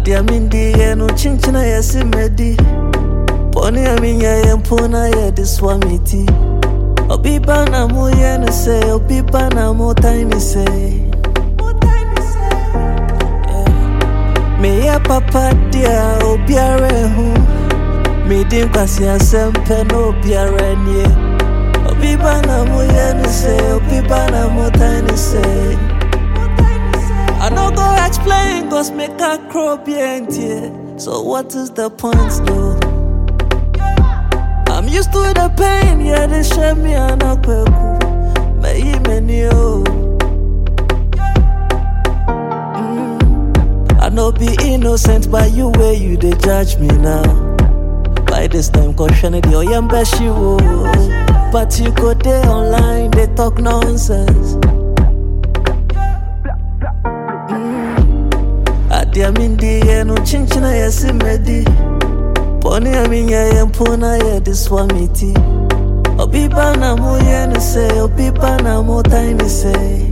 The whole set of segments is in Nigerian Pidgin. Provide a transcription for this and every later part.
Adiamindi no chinchina yesimedi. Pony aminya yempona ye diswamiti. Obiba na mo yene say, obiba na mo tiny say. Me ya papa dia obiare hu. Me dim kwasi asempe no obiare nie. Obiba na mo yene say, obiba na mo tiny say. I no go explain, cause make a crow bien tie. So what is the point though? I'm used to the pain, yeah, they share me and I kweku. Me many oh. I no be innocent by you where you they judge me now. By this time, caution it, your young beshi wo. But you go there online, they talk nonsense. Adiamindi no chinchina yesimedi. Pony aminya yempona ye diswamiti. Obiba na mo yene say, obiba na mo tiny say.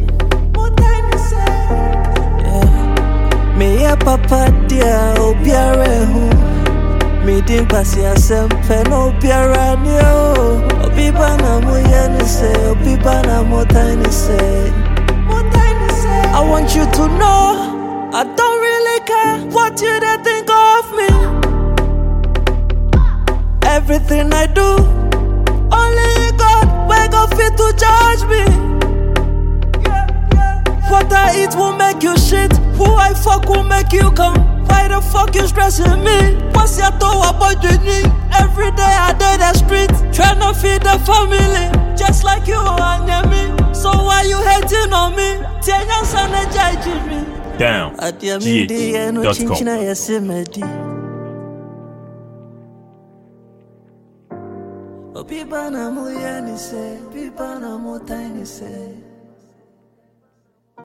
Me ya papa dia obiare hu. Me dim kwasi asempe no obiara ni o. Obiba na mo yene say, obiba na mo tiny say. I want you to know I don't really care what you they think of me. Everything I do, only God will go fit to judge me. What I eat will make you shit. Who I fuck will make you come. Why the fuck you stressing me? What's your thought about your knee? Every day I do the street, tryna feed the family, just like you and me. So why you hating on me? Down. GH.com. Obiba na mo yani say, obiba na mo tiny say.